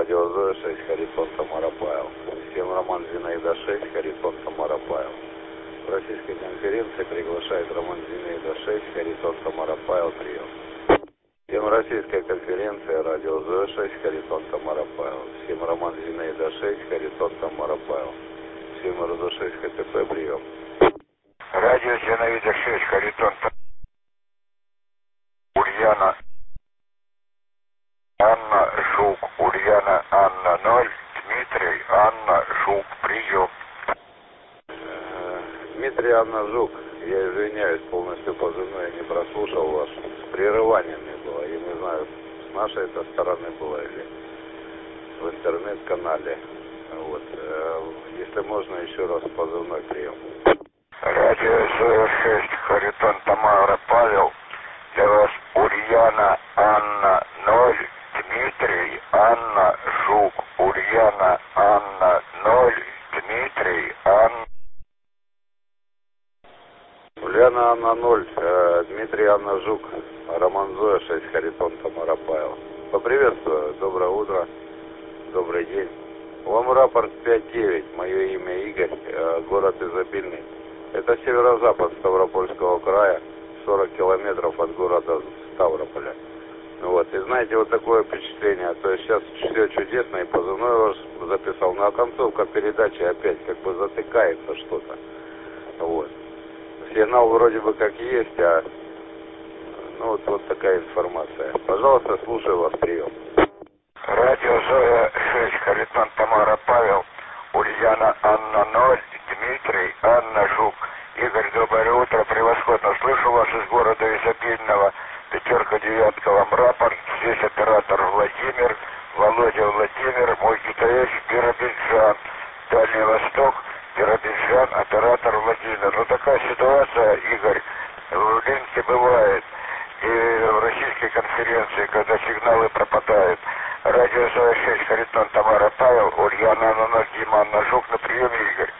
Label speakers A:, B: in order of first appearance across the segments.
A: радио Зоя 6, Харитон, Тамара, Павел. Всем Роман Зинаида 6, Харитон, Тамара, Павел. Российская конференция приглашает Роман Зинаида 6, Харитон, Тамара, Павел, прием. Всем российская конференция, радио Зоя 6, Харитон, Тамара, Павел. Всем Роман Зинаида 6, Харитон, Тамара, Павел. Всем РД 6, ХТП, прием.
B: Радио Зинаида 6, Харитон, Ульяна, Анна, Жук, Ульяна, Анна, 0, Дмитрий, Анна, Жук, прием.
A: Дмитрий, Анна, Жук, я извиняюсь, полностью позывной я не прослушал вас. С прерываниями было, я не знаю, с нашей этой стороны было или в интернет-канале. Вот. Если можно, еще раз позывной прием.
B: Радио Зоя 6, Харитон, Тамара, Павел. Для вас Ульяна, Анна, 0, Дмитрий, Анна, Жук, Ульяна, Анна, 0, Дмитрий, Анна.
A: Ульяна, Анна, 0, Дмитрий, Анна, Жук, Роман Зоя 6, Харитон, Тамара, Павел. Поприветствую, доброе утро, добрый день. Вам рапорт 5-9, мое имя Игорь, город Изобильный. Это северо-запад Ставропольского края, 40 километров от города Ставрополя. Вот, и знаете, вот такое впечатление, то есть сейчас все чудесно, и позывной ваш записал, но концовка передачи опять как бы затыкается что-то. Вот. Сигнал вроде бы как есть, а ну вот такая информация. Пожалуйста, слушаю вас, прием.
B: Радио Зоя 6, Харитон, Тамара, Павел, Ульяна, Анна, 0, Дмитрий, Анна, Жук. Игорь, доброе утро, превосходно. Слышу вас из города Изобильного, 5-9 вам рапорт. Здесь оператор Владимир, Володя Владимир, мой китаец Биробиджан, Дальний Восток, Биробиджан, оператор Владимир. Ну такая ситуация, Игорь, в Линке бывает. И в российской конференции, когда сигналы пропадают. Радио Зоя 6, Харитон, Тамара, Павел, Ульяна, Анна, 0, Дима, Анна, Жук, на приеме, Игорь.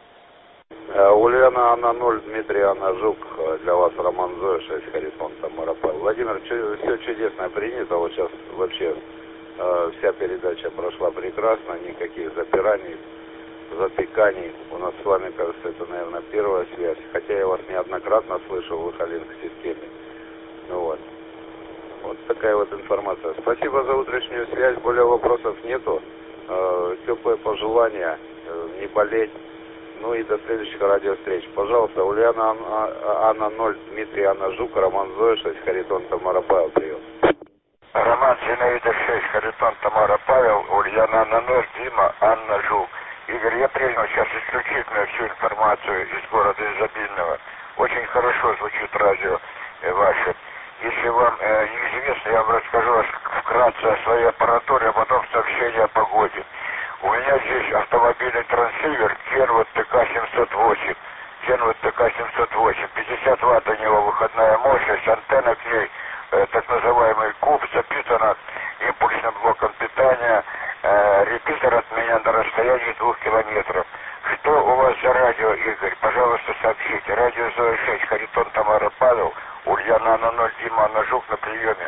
A: Ульяна, Анна, 0, Дмитрий, Анна, Жук, для вас Роман Зоя 6, Харитон, Тамара, Павел. Владимир, все чудесно принято, вот сейчас вообще вся передача прошла прекрасно, никаких запираний, затыканий. У нас с вами, кажется, это, наверное, первая связь, хотя я вас неоднократно слышал в Ихалинск-системе. Вот. Вот такая вот информация. Спасибо за утреннюю связь. Более вопросов нету. Теплые пожелания. Не болеть. Ну и до следующих радиовстреч. Пожалуйста, Ульяна, Анна 0, Дмитрий, Анна Жук, Роман Зоя 6, Харитон, Тамара, Павел, прием.
B: Роман Зинаида 6, Харитон, Тамара, Павел, Ульяна, Анна 0, Дима, Анна, Жук. Игорь, я принял сейчас исключительно всю информацию из города Изобильного. Очень хорошо звучит радио ваше. Если вам неизвестно, я вам расскажу вкратце о своей аппаратуре, а потом сообщение о погоде. У меня здесь автомобильный трансивер Kenwood ТК-708. Kenwood ТК-708. 50 ватт у него выходная мощность, антенна к ней, так называемый куб, запитана импульсным блоком питания. Репитер от меня на расстоянии 2 километров. Что у вас за радио, Игорь? Пожалуйста, сообщите. Радио Зоя 6, Харитон, Тамара, Павел, Ульяна, Анна 0, Дима, Анна, Жук, на приеме.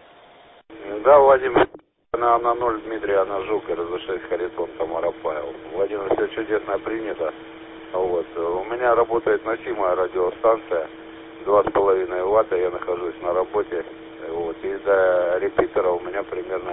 A: Да, Владимир, Анна 0, Дмитрий, Анна, Жук, РЗ6, Харитон, Тамара, Павел. Владимир, все чудесно принято. Вот. У меня работает носимая радиостанция, 2,5 ватта, я нахожусь на работе. Вот. И до репитера у меня примерно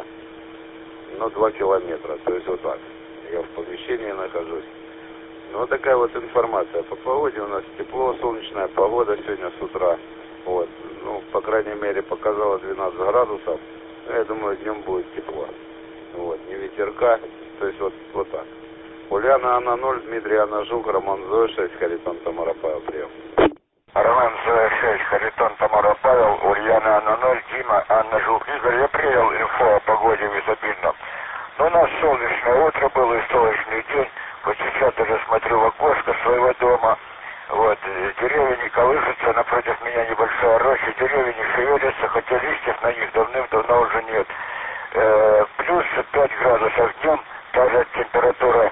A: 2 километра, то есть вот так. Я в помещении нахожусь. Ну, вот такая вот информация. По погоде у нас тепло, солнечная погода сегодня с утра. Вот. Ну, по крайней мере, показало 12 градусов. Я думаю, днем будет тепло. Вот. Не ветерка. То есть вот так. Ульяна, Анна 0, Дмитрий, Анна Жук, Роман Зоя 6, Харитон, Тамара, Павел, прием.
B: Роман Зоя 6, Харитон, Тамара, Павел, Ульяна, Анна 0, Дима, Анна, Жук. Игорь, я принял инфо о погоде в Изобильном. Но у нас солнечное утро было и солнечный день. Вот сейчас я смотрю в окошко своего дома. Вот, деревья не колышутся, напротив меня небольшая роща, деревья не шевелятся, хотя листьев на них давным-давно уже нет. Плюс 5 градусов днем, даже температура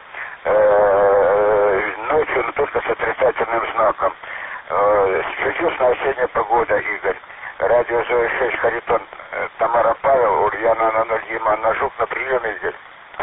B: ночью, но только с отрицательным знаком. Чудесная осенняя погода, Игорь. Радио Зоя 6, Харитон, Тамара, Павел, Ульяна, Анна, Дима, Анна, Жук, на приеме, Игорь.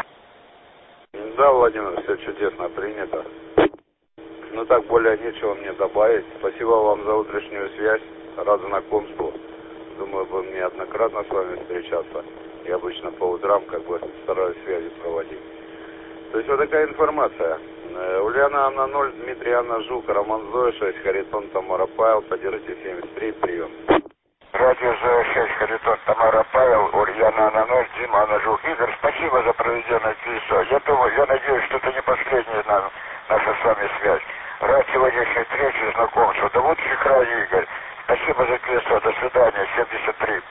A: Да, Владимир, все чудесно принято. Ну так, более нечего мне добавить. Спасибо вам за утреннюю связь. Рад знакомству. Думаю, будем неоднократно с вами встречаться. Я обычно по утрам стараюсь связи проводить. То есть вот такая информация. Ульяна Анна 0, Дмитрий Анна Жук, Роман Зоя 6, Харитон Тамара Павел, поддержите 73, прием.
B: Радио Зоя 6, Харитон Тамара Павел, Ульяна Анна 0, Дима Анна Жук. Игорь, спасибо за проведенное КИСО. Я надеюсь, что это не последняя наша с вами связь. Рад сегодняшней встрече, знакомству. Да вот край, Игорь. Спасибо за КИСО. До свидания. 73.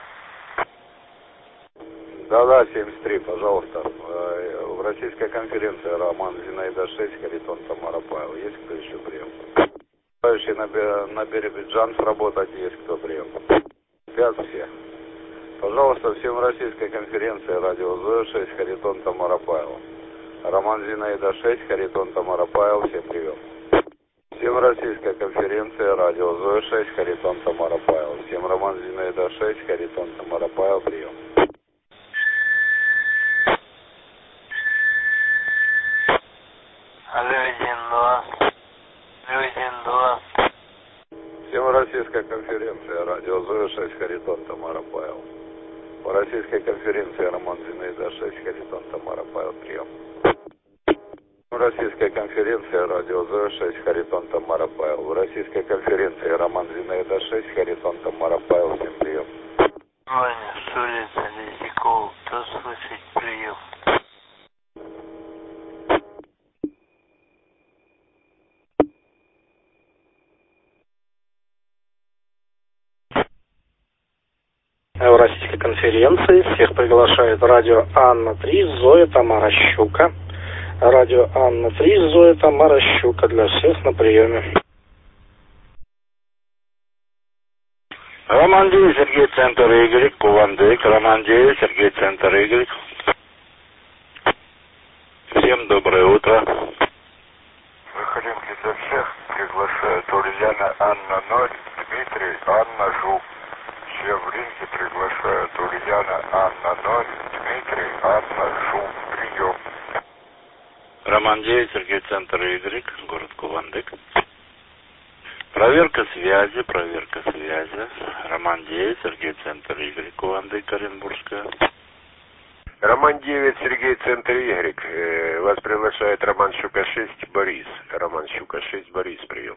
A: Да, 73, пожалуйста. В российской конференции Роман Зинаида 6, Харитон Тамара Павел. Есть кто еще прием? Желающие на Биробиджан работать, есть кто прием? 5 все. Пожалуйста, всем российской конференции радио Зоя 6, Харитон Тамара Павел. Роман Зинаида 6, Харитон Тамара Павел, всем прием. Всем российской конференции радио Зоя 6, Харитон Тамара Павел. Всем Роман Зинаида 6, Харитон Тамара Павел, прием.
C: Алло, 1-2. Алло, 1-2.
A: Всем российской конференции радио Зоя 6, Харитон Тамара Павел. По российской конференции Роман Зинаида 6, Харитон Тамара Павел, прием. В российской конференции радио Зоя 6, Харитон Тамара Павел. В российской конференции Роман Зинаида 6, Харитон Тамара Павел, всем прием.
C: Ваня, с улицы Лизякова, кто слышит прием?
D: В российской конференции всех приглашает радио Анна-3, Зоя Тамара Щука. Радио Анна-3, Зоя Тамара Щука для всех на приеме.
E: Роман 9, Сергей, центр Y, Кувандык. Роман 9, Сергей, центр Y. Всем доброе утро.
B: Выходимки для всех приглашают Ульяна Анна 0, Дмитрий Анна Жук. Все в ринге приглашают Ульяна Анна 0, Дмитрий Анна Жук. Прием.
E: Роман 9, Сергей, центр Y, город Кувандык. Проверка связи. Роман 9, Сергей, центр Y, Кувандык, Оренбургская.
F: Роман 9, Сергей, центр Y. Вас приглашает Роман Щука 6, Борис. Роман Щука 6, Борис, прием.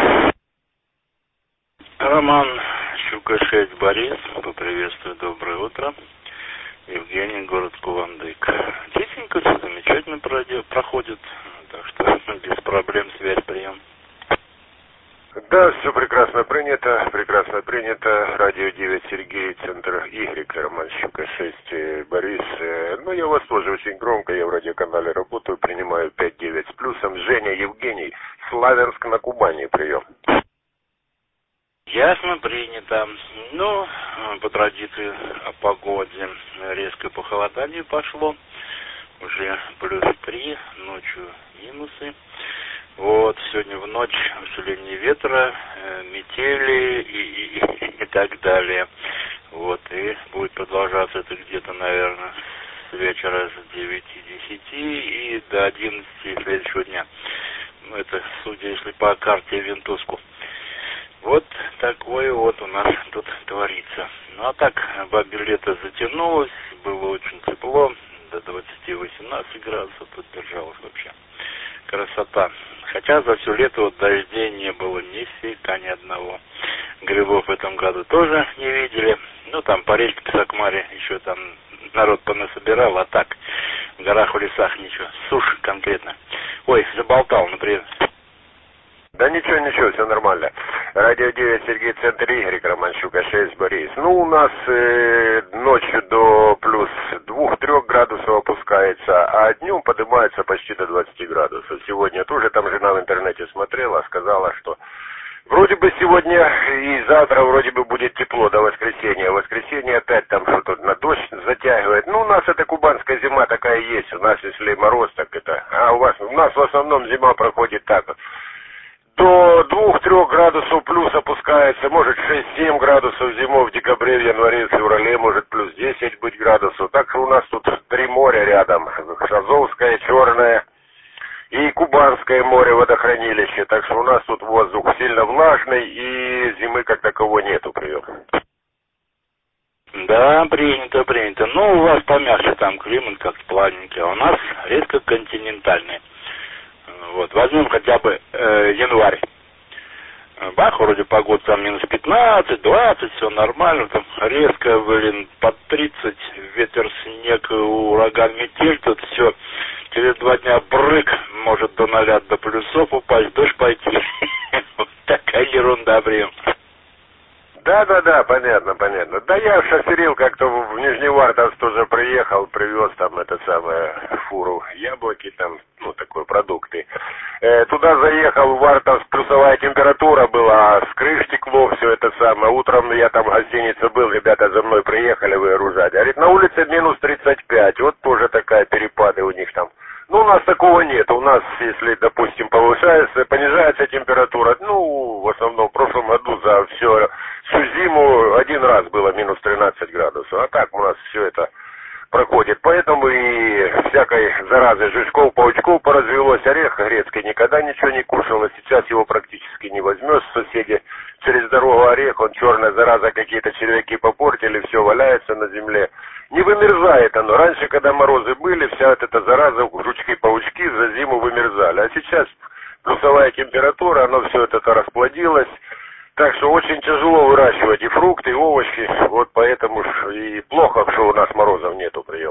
E: Роман Щука 6, Борис. Поприветствую, доброе утро. Евгений, город Кувандык. Тихенько, все замечательно проходит, так что без проблем связь, прием.
F: Да, все прекрасно принято. Радио 9, Сергей, центр Y, Роман Щука 6, Борис. Ну, я у вас тоже очень громко, я в радиоканале работаю, принимаю 5-9 с плюсом. Женя, Евгений, Славянск на Кубани, прием.
E: Ясно, принято. Ну, по традиции о погоде, резкое похолодание пошло. Уже +3, ночью минусы. Вот, сегодня в ночь усиление ветра, метели и так далее. Вот, и будет продолжаться это где-то, наверное, с вечера с 9-10 и до 11 следующего дня. Ну, это, судя, если по карте Вентуску. Вот такое вот у нас тут творится. Ну а так, бабье лето затянулось, было очень тепло, до 20-18 градусов тут держалось вообще. Красота. Хотя за все лето вот дождей не было нифига ни одного. Грибов в этом году тоже не видели. Ну там по речке Писакмаре еще там народ понасобирал, а так в горах, в лесах ничего. Сушь конкретно. Ой, заболтал, например.
F: Да ничего, все нормально. Радио 9, Сергей, центр Y, Роман Щука 6, Борис. Ну, у нас ночью до +2-3 градусов опускается, а днем поднимается почти до 20 градусов. Сегодня тоже там жена в интернете смотрела, сказала, что вроде бы сегодня и завтра вроде бы будет тепло до воскресенья. В воскресенье опять там что-то на дождь затягивает. Ну, у нас это кубанская зима такая есть. У нас, если мороз, так это... А у нас в основном зима проходит так. До 2-3 градусов плюс опускается, может 6-7 градусов зимой в декабре, в январе, в феврале, может +10 быть градусов. Так что у нас тут 3 моря рядом. Азовское, Черное и Кубанское море водохранилище. Так что у нас тут воздух сильно влажный и зимы как таковой нету, прием.
E: Да, принято, принято. Ну, у вас помягче там климат, как плавненький, а у нас резко континентальный. Вот, возьмем хотя бы январь. Бах, вроде погода там минус 15, 20, все нормально, там резко, блин, под 30, ветер, снег, ураган, метель, тут все. Через 2 дня брык, может до 0, до плюсов упасть, дождь пойти. Вот такая ерунда, прям.
F: Да, понятно. Да я шоферил как-то в Нижневартовск тоже приехал, привез там это самое фуру яблоки, там, ну, такой продукты. Туда заехал, в Вартовск плюсовая температура была, с крыш текло все это самое. Утром я там в гостинице был, ребята за мной приехали выгружать. Говорит, на улице минус 35, вот тоже такая перепады у них там. Ну, у нас такого нет. У нас, если, допустим, понижается температура, ну, в основном в прошлом году за всю зиму 1 раз было минус 13 градусов. А так у нас все это проходит. Поэтому и всякой заразы жучков, паучков поразвелось. Орех грецкий никогда ничего не кушал, а сейчас его практически не возьмешь. Соседи через дорогу орех, он черная зараза, какие-то червяки попортили, все валяется на земле. Не вымерзает оно. Раньше, когда морозы были, вся вот эта зараза, жучки, паучки за зиму вымерзали. А сейчас плюсовая температура, оно все это расплодилось. Так что очень тяжело выращивать и фрукты, и овощи. Вот поэтому и плохо, что у нас морозов нету, прием.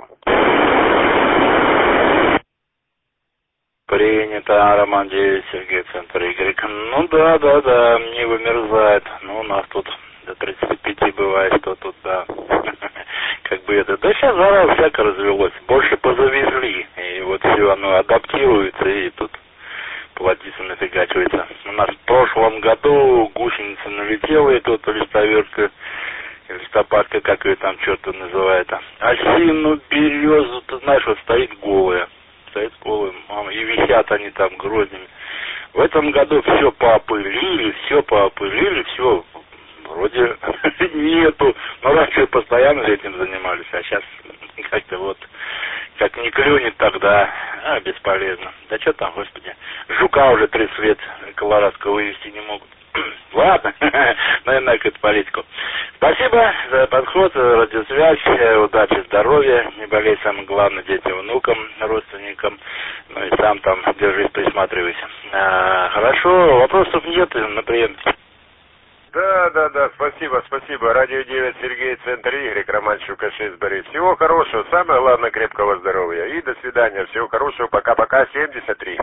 E: Принято, Роман 9, Сергей, центр Y. Ну да, не вымерзает. Ну, у нас тут до 35 бывает, что тут, да. Как бы это. Да сейчас зараза всяко развелось. Больше позавезли. И вот все оно адаптируется, и тут плодится, нафигачивается. У нас в прошлом году гусеница налетела, и тут листовертка, листопадка, как ее там черт называет. Осину, березу, ты знаешь, вот стоит голая. И висят они там гроздями. В этом году все поопылили, все вроде нету. Но раньше постоянно этим занимались, а сейчас как-то вот, как не клюнет тогда, бесполезно. Да что там, господи, жука уже 30 лет колорадского вывести не могут. Ладно, наверное, какую-то политику. Спасибо за подход, радиосвязь, удачи, здоровья, не болей, самое главное, детям, внукам, родственникам, ну и сам там держись, присматривайся. Хорошо, вопросов нет, на прием.
F: Да, спасибо. Радио 9, Сергей, центр Y, Роман Щука 6, Борис. Всего хорошего, самое главное, крепкого здоровья. И до свидания, всего хорошего, пока-пока, 73.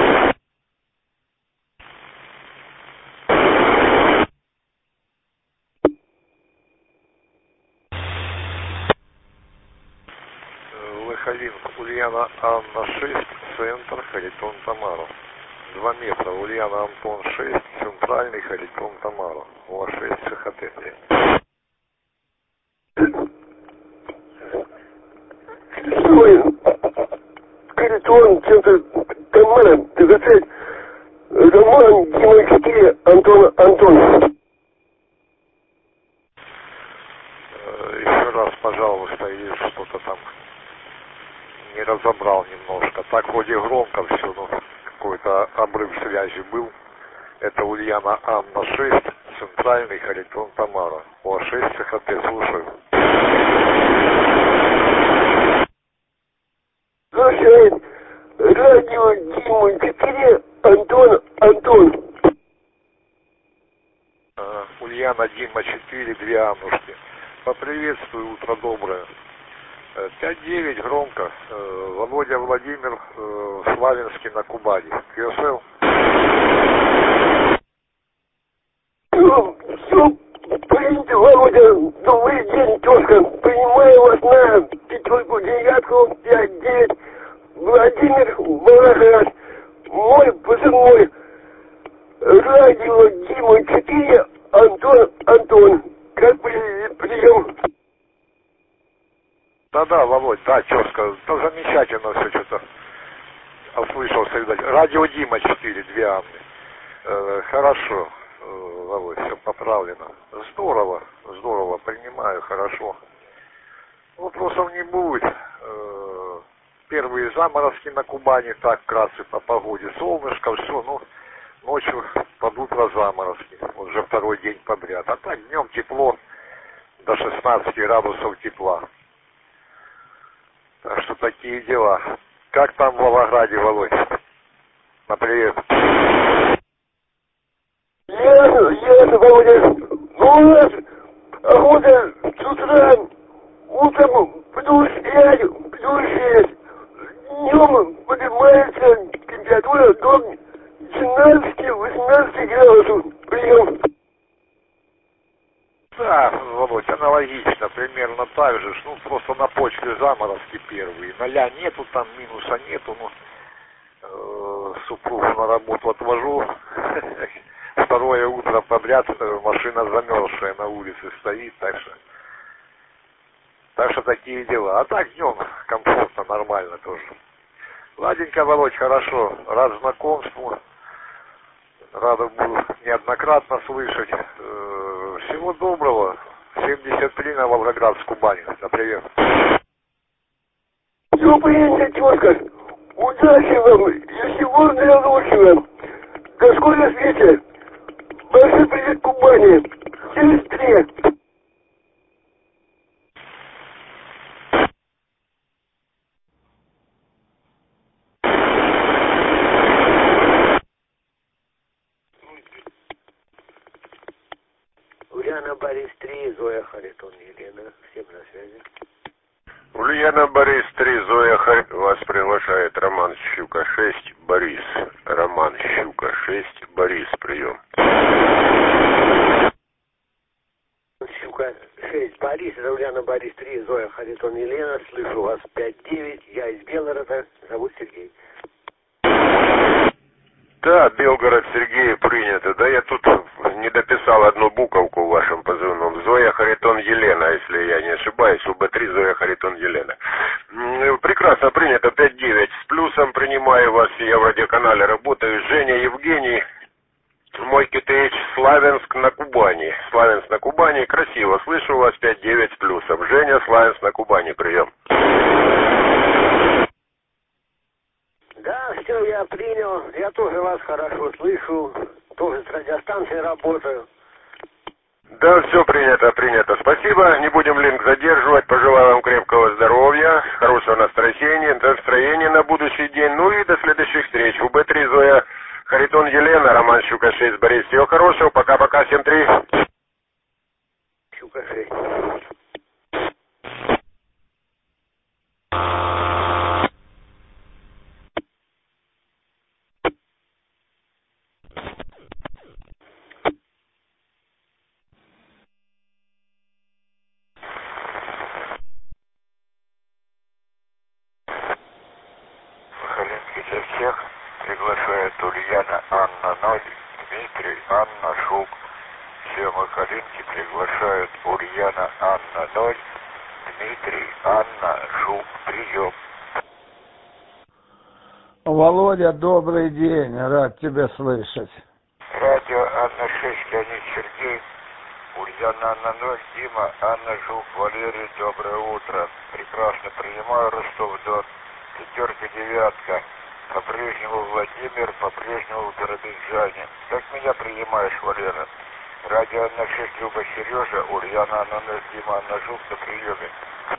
G: Лыховинск, Ульяна Анна 6, центр, Харитон Тамара. 2 метра, Ульяна Антон 6, центральный, Харитон Тамара. У вас 6 ЦХТ.
H: Харитон, центр Тамара, ТГЦ. Роман, Дима 4, Антон.
G: Еще раз, пожалуйста, и что-то там не разобрал немножко. Так вроде громко все, но какой-то обрыв связи был. Это Ульяна Анна 6, центральный, Харитон Тамара. У вас 6 ЦХТ, слушаю.
H: Слушает радио Дима 4, Антон.
G: Ульяна Дима 4, 2 Аннушки. Поприветствую, утро доброе. 5-9 громко. Володя Владимир, Славянский на Кубани. КСЛ.
H: Все принято, Володя. Добрый день, тезка. Принимаю вас на 5-9, 5-9. Владимир Волохрад. Мой позывной. Радио Дима 4, Антон. Как прием?
G: Да, Володь, да, тезка. Да, замечательно все что-то. Ослышался, видать. Радио Дима 4, 2 Анны. Хорошо, Володь, все поправлено. Здорово, принимаю, хорошо. Вопросов не будет. первые заморозки на Кубани, так вкратце по погоде. Солнышко, все, ну, ночью под утро заморозки. Уже второй день подряд. А так днем тепло, до 16 градусов тепла. Так что такие дела. Как там в Волгограде, Володь? На привет.
H: Ясно, Володя. Ну, у нас охота с утра, утром плюс 5, плюс 6. Днем поднимается температура до 17-18 градусов. Прием.
G: Да, Володь, аналогично, примерно так же. Ну, просто на почве заморозки первые. 0 нету, там минуса нету. Ну, супругу на работу отвожу. Второе утро подряд машина замерзшая на улице стоит, так что такие дела. А так днем комфортно, нормально тоже. Ладненько, Володь, хорошо. Рад знакомству. Рада буду неоднократно слышать. Всего доброго. 73 на Волгоград с Кубани. На привет.
H: Все принято, тетка. Удачи вам и всего наилучшего. До скорой встречи. Большой привет Кубани. Через 3.
I: Ульяна, Борис 3, Зоя, Харитон, Елена. Всем на связи.
F: Ульяна, Борис 3, Зоя, вас приглашает Роман Щука 6, Борис. Роман Щука 6, Борис, прием.
I: Щука 6, Борис, это Ульяна, Борис 3, Зоя, Харитон, Елена. Слышу вас 5-9, я из Белгорода, зовут Сергей.
F: Да, Белгород, Сергей, принято. Да, я тут не дописал одну буковку в вашем позывном. Зоя, Харитон, Елена, если я не ошибаюсь. УБ3, Зоя, Харитон, Елена. Прекрасно принято, 5-9. С плюсом принимаю вас, я в радиоканале работаю. Женя, Евгений, мой КТХ, Славянск на Кубани. Славянск на Кубани, красиво. Слышу вас, 5-9 с плюсом. Женя, Славянск на Кубани, прием.
I: Да, все, я принял. Я тоже вас хорошо слышу. Тоже с радиостанцией работаю.
F: Да, все принято, принято. Спасибо. Не будем линк задерживать. Пожелаю вам крепкого здоровья, хорошего настроения на будущий день. Ну и до следующих встреч. УБ3, Зоя, Харитон, Елена, Роман Щука 6, Борис. Всего хорошего. Пока-пока. 7-3.
I: Щука 6.
B: Сахалинский для всех приглашает Ульяна, Анна 0, Дмитрий, Анна, Жук. Все Махалинки приглашают Ульяна, Анна 0, Дмитрий, Анна, Жук. Прием.
J: Володя, добрый день, рад тебя слышать.
B: Радио Анна 6, Леонид Сергей. Ульяна, Анна 0, Дима, Анна, Жук, Валерий, доброе утро. Прекрасно принимаю, Ростов-Дон. 5, 9. По-прежнему Владимир, по-прежнему в Биробиджане. Как меня принимаешь, Валера? Радио Анна 6, Люба, Сережа, Ульяна, Анна 0, Дима, Анна, Жук, на приеме.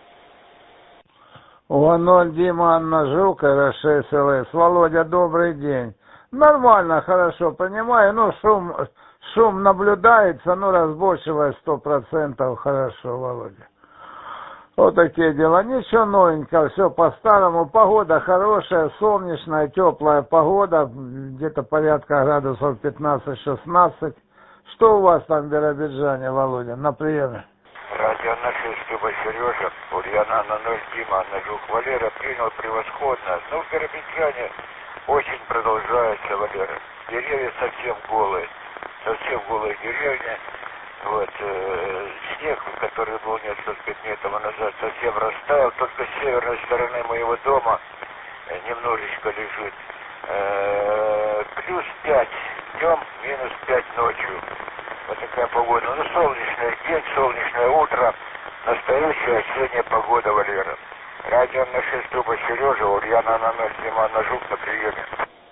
J: О0, Дима, Анна, Жук, РШ, СЛС. Володя, добрый день. Нормально, хорошо, понимаю, ну шум наблюдается, ну разборчивая 100%, хорошо, Володя. Вот такие дела. Ничего новенького, все по-старому. Погода хорошая, солнечная, теплая погода. Где-то порядка градусов 15-16. Что у вас там в Биробиджане, Володя, на приеме?
B: Радио на 6, Люба, Сережа, Ульяна, Анна 0, Дима, Анна, Жук, Валера принял превосходно. Но в Биробиджане очень продолжается, Валера. Деревья совсем голые деревья. Вот, снег, который был несколько дней тому назад, совсем растаял, только с северной стороны моего дома немножечко лежит. Плюс 5 днем, минус 5 ночью. Вот такая погода. Ну, солнечный день, солнечное утро, настоящая осенняя погода, Валера. Радио на 6 Люба Сережа, Ульяна на 0, Дима Анна Жук на приеме.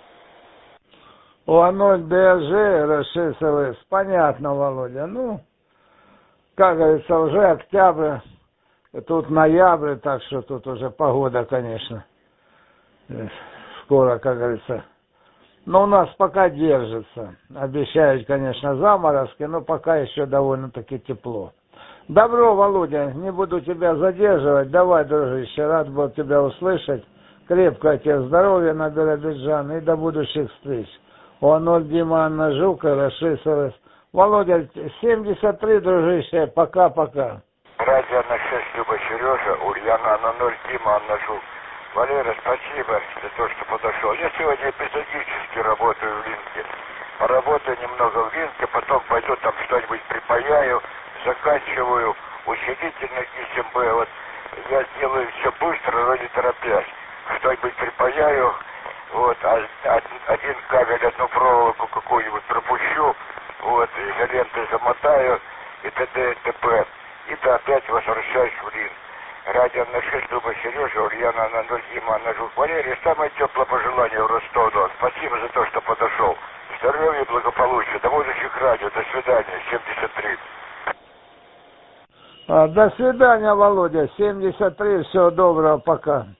J: О0 ДЖ, РШС, понятно, Володя. Ну, как говорится, уже октябрь, тут ноябрь, так что тут уже погода, конечно, скоро, как говорится. Но у нас пока держится. Обещают, конечно, заморозки, но пока еще довольно-таки тепло. Добро, Володя, не буду тебя задерживать. Давай, дружище, рад был тебя услышать. Крепкого тебе здоровья на Биробиджан и до будущих встреч. О0 Дима Анна Жук, РШС. Володя, 73, дружище, пока-пока.
B: Радио на 6 Люба Сережа, Ульяна Анна 0, Дима Анна Жук. Валера, спасибо за то, что подошел. Я сегодня эпизодически работаю в Линке. Поработаю немного в Линке, потом пойду там что-нибудь припаяю, заканчиваю усилительный ГСМБ. Вот я делаю все быстро, но не торопясь. Что-нибудь припаяю, вот, один кабель, одну проволоку какую-нибудь пропущу, вот, изолентой замотаю, и т.д. и т.п. И то опять возвращаюсь в Линк. Радио на 6 Люба Сережа, Ульяна на 0, Дима Анна Жук. Валерий, самое теплое пожелание в Ростов-Дон. Спасибо за то, что подошел. Здоровья и благополучия. До будущих радио. До свидания. 73.
J: До свидания, Володя. 73. Всего доброго. Пока.